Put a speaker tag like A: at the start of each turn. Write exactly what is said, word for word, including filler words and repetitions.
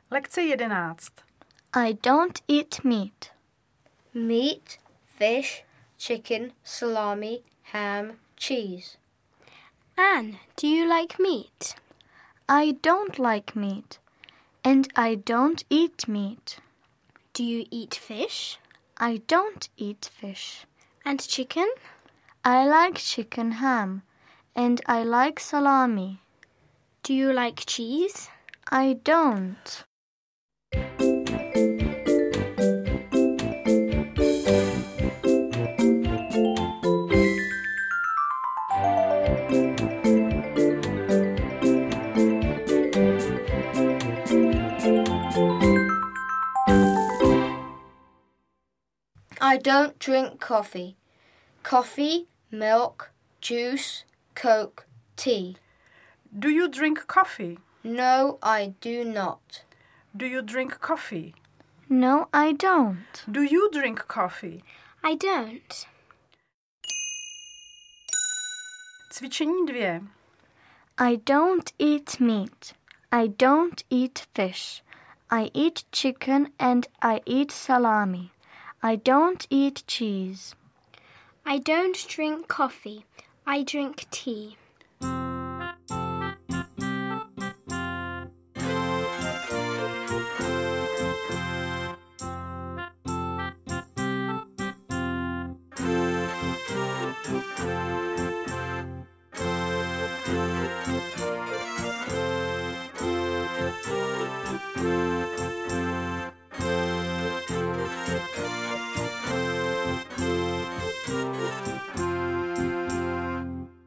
A: Lekce jedenáct.
B: I don't eat meat.
C: Meat, fish, chicken, salami, ham, cheese.
D: Anne, do you like meat?
B: I don't like meat, and I don't eat meat.
D: Do you eat fish?
B: I don't eat fish.
D: And chicken?
B: I like chicken ham, and I like salami.
D: Do you like cheese?
B: I don't.
C: I don't drink coffee. Coffee, milk, juice, Coke, tea.
A: Do you drink coffee?
C: No, I do not.
A: Do you drink coffee?
B: No, I don't.
A: Do you drink coffee?
D: I don't.
A: Cvičení dvě.
B: I don't eat meat. I don't eat fish. I eat chicken and I eat salami. I don't eat cheese.
D: I don't drink coffee. I drink tea.